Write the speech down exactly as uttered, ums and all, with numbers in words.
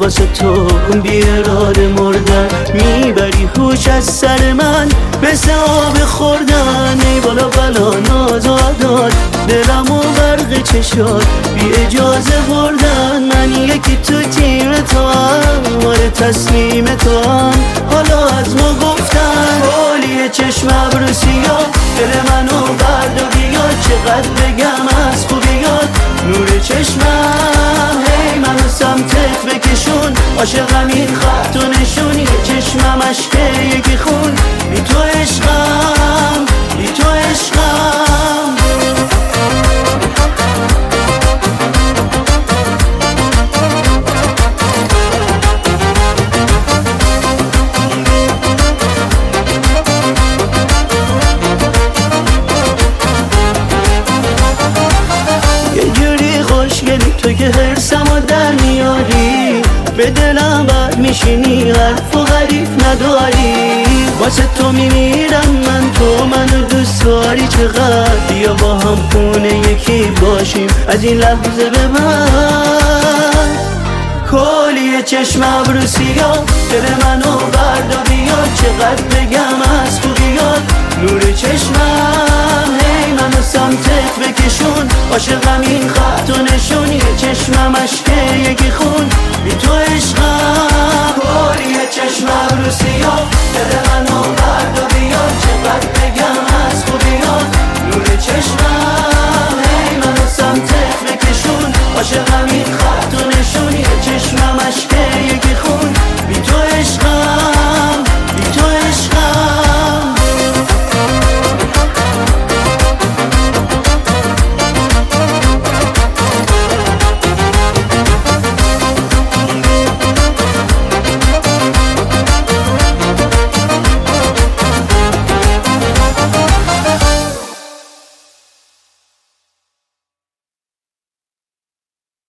واسه تو بی اراده مردن، میبری هوش از سر من مثل آب خوردن. ای بالا بلا ناز و عداد، دلمو غرق چشات بی اجازه بردن. من یکی تو تیم تو هم، آره تسلیم تو هم، حالا از ما گفتن. حالی چشم ابرو سیاه، دل منو برد و بیاد، چقدر بگم از خوبیات نور چشمم. هی منو سمتت بکشون، عاشقم این خط و نشون، یه چشمم عشقه یکی خون. بی تو عشقم، بی تو عشقم. خوشگلی تو که حرسمو در میاری، به دلم بد میشینی، حرف و غریف نداری. واسه تو میمیرم من، تو منو دوست داری چقدر. بیا با هم خونه یکی باشیم از این لحظه به بعد. کلی چشم ابرو سیاه، دل منو برد و بیاد، چقدر بگم از خوبیات نور چشمم. هی منو سمتت بکشون، عاشقم این خط و نشون، یه چشمم عشقه یکی خون. بی تو عشقم، کلی چشم ابرو سیاه، دل منو برد و بیاد، چقدر بگم از خوبیات نور چشمم. هی منو سمتت بکشون، عاشقم این